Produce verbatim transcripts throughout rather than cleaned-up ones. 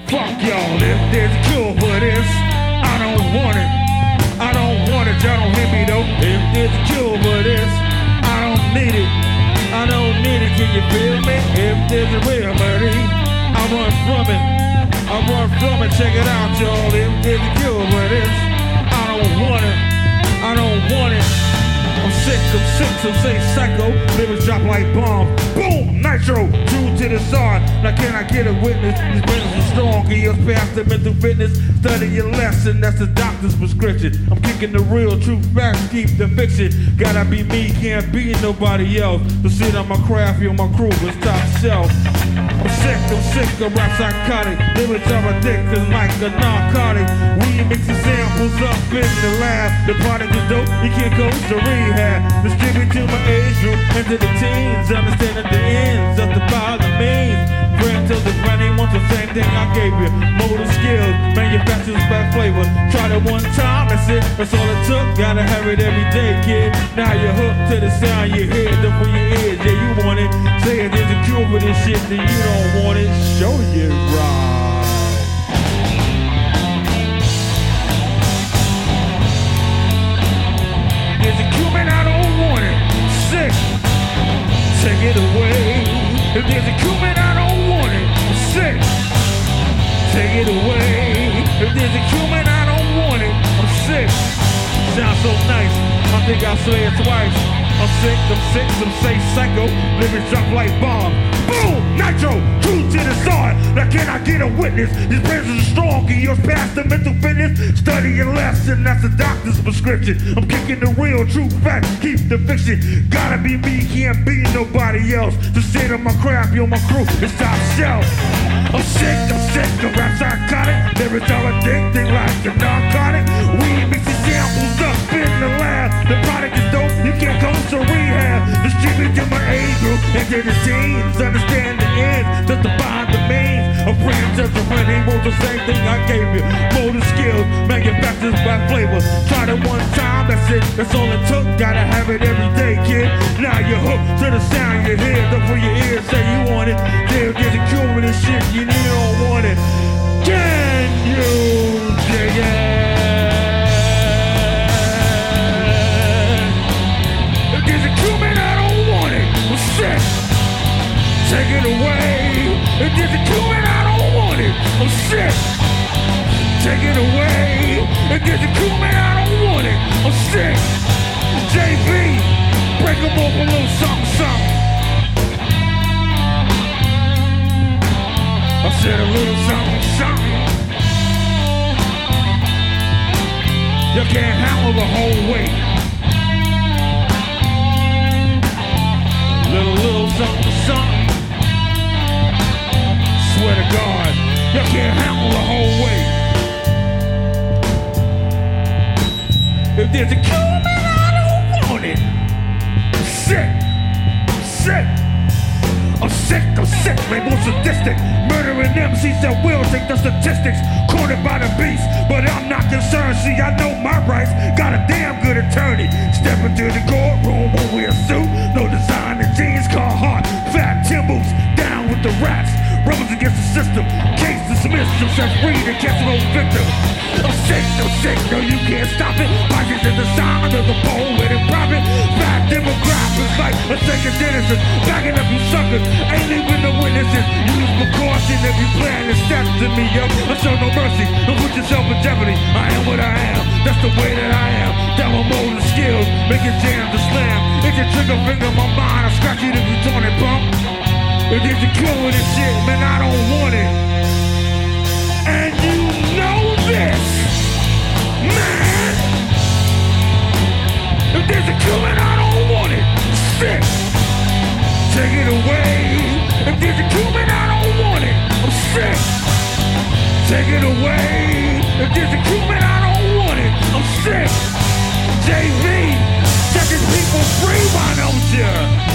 Fuck y'all, if there's a cure for this, I don't want it. I don't want it, y'all don't hear me though. If there's a cure for this, I don't need it. I don't need it, can you feel me? If there's a remedy, I run from it. I run from it, check it out, y'all. If there's a cure for this, I don't want it. I don't want it. I'm sick, I'm sick, so say psycho. Lyrics drop like bombs. Boom, nitro, true to the side. Now can I get a witness? These brains are strong, get yours past the mental fitness. Study your lesson, that's the doctor's prescription. I'm kicking the real, true facts, keep the fiction. Gotta be me, can't be nobody else. To sit on my craft, yo, my crew is top shelf. I'm sick, I'm sick, I'm rap psychotic. Lyrics are addictive like a narcotic. We mixing samples up in the lab. The product is dope, you can't go to rehab. Distribute to my age group and to the teens. Understanding the ends of the power the means. Friend till the granny wants the same thing I gave you. Motor skills, manufacturers bad flavor. Tried it one time, that's it, that's all it took. Gotta have it every day, kid. Now you're hooked to the sound you hear, the for your ears. Yeah, you want it. Say it, there's a cure for this shit, then you don't want it. Show you right. There's a cure, man, I don't want it. Sick, take it away. If there's a cure, man, I don't want it. Sick, take it away. If there's a cure, man, I don't want it. I'm sick. Sounds so nice. I think I'll say it twice. I'm sick, I'm sick, some say psycho. Lyrics drop like bomb. Boom! Nitro! True to the side. Now can I get a witness? These brains are strong, and yours past the mental fitness. Study your lesson, that's a doctor's prescription. I'm kicking the real, true facts, keep the fiction. Gotta be me, can't be nobody else. To sit on my craft, yo, my crew is top shelf. I'm sick, I'm sick, I'm rap psychotic. Lyrics are addicting like a narcotic. We mixing samples up in the lab. The product is dope, you can't go to rehab. Distribute to my age group and to the teens. Understand the ends, just to find the means. A friend just a friend, he wants the same thing I gave you. Motor skills, manufacturers by flavor. Tried it one time, that's it, that's all it took. Gotta have it every day, kid. Now you're hooked to the sound you hear. Look for your ears, say you want it. There, there's a cure for this shit, you don't want it. Can you dig it? If there's a cure, man, I don't want it. I'm sick. Take it away. If there's a cure, man, I don't want it. I'm sick. Take it away. If there's a cure, man, I don't want it. I'm sick. J V, break them off a little something, something. I said a little something, something. You can't handle the whole weight. Little, little something, something. Swear to God, you can't handle the whole weight. If there's a cure, man, I don't want it. I'm sick, I'm sick. I'm sick, I'm sick, man, more sadistic. Murdering M Cs that will take the statistics. Cornered by the beast, but I'm not concerned. See, I know my rights, got a damn good attorney. Step into the courtroom, won't wear a suit. No design in jeans, car hard. Fat Tim boots, down with the rats. Rebels against the system, case dismissed. Yourself free to catch no victim. I'm sick, I'm sick, no you can't stop it. Pockets in the sound of the poet and profit. Bad demographics like a second Genesis. Backing up you suckers, ain't even the witnesses. Use precaution if you plan to step to me, yo. I show no mercy, don't put yourself in jeopardy. I am what I am, that's the way that I am. Down motor skills, making jams to slam. If your trigger finger my mind, I'll scratch you if you torn it, pump. If there's a cure with this shit, man, I don't want it. And you know this, man. If there's a cure, man, I don't want it. Sick. Take it away. If there's a cure, man, I don't want it. I'm sick. Take it away. If there's a cure, man, I don't want it. I'm sick. J V, setting people free, why don't you?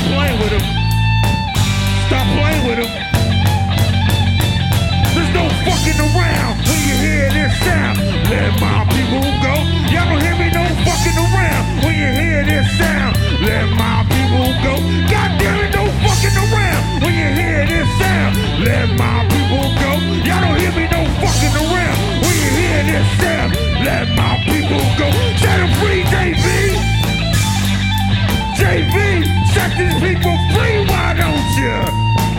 playing with him. Stop playing with him. There's no fucking around when you hear this sound. Let my people go. Y'all don't hear me no fucking around when you hear this sound. Let my people go. God damn it, no fucking around when you hear this sound. Let my people go. Y'all don't hear me no fucking around when you hear this sound. Let my people go. Set them free, J V. J V, set these people free, why don't you?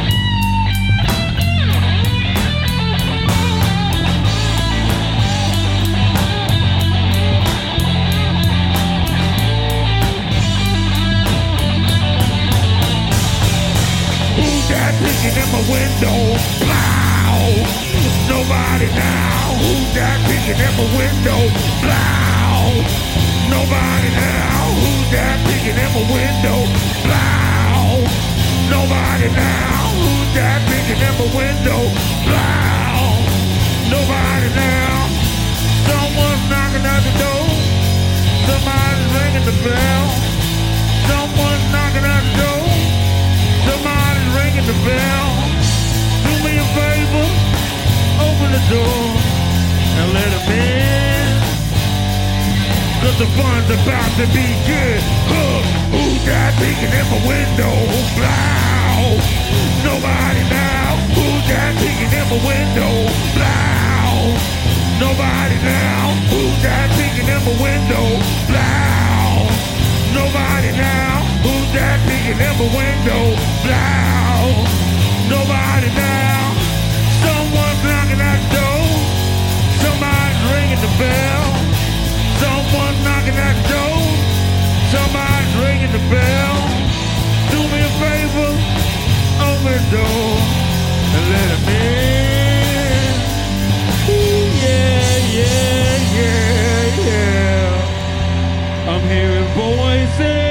Peeking in my window, blow. Nobody now. Who's that peeking in my window, blow. Nobody now. Who's that peeking in my window, blow. Nobody now. Who's that peeking in my window, blow. Nobody now. Someone's knocking at the door. Somebody's ringing the bell. Someone's knocking at the door. Somebody's ringing the bell. Do me a favor, open the door and let them in. Cause the fun's about to be good. Huh. Who's that peeking in my window? Blow. Nobody now. Who's that peeking in my window? Blow. Nobody now. Who's that peeking in my window? Blow. Nobody now. Who's that peeking in my window? Blow. Nobody now. Someone's knocking at the door. Somebody's ringing the bell. Someone's knocking at the door. Somebody's ringing the bell. Do me a favor, open the door and let him in. Ooh, yeah, yeah, yeah, yeah. I'm hearing voices.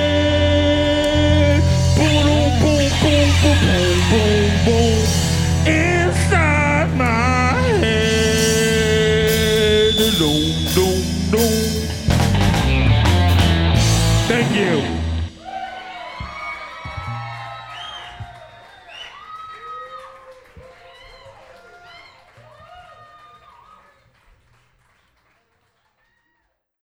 Boom, boom, boom, inside my head. Doom, doom, doom. Thank you.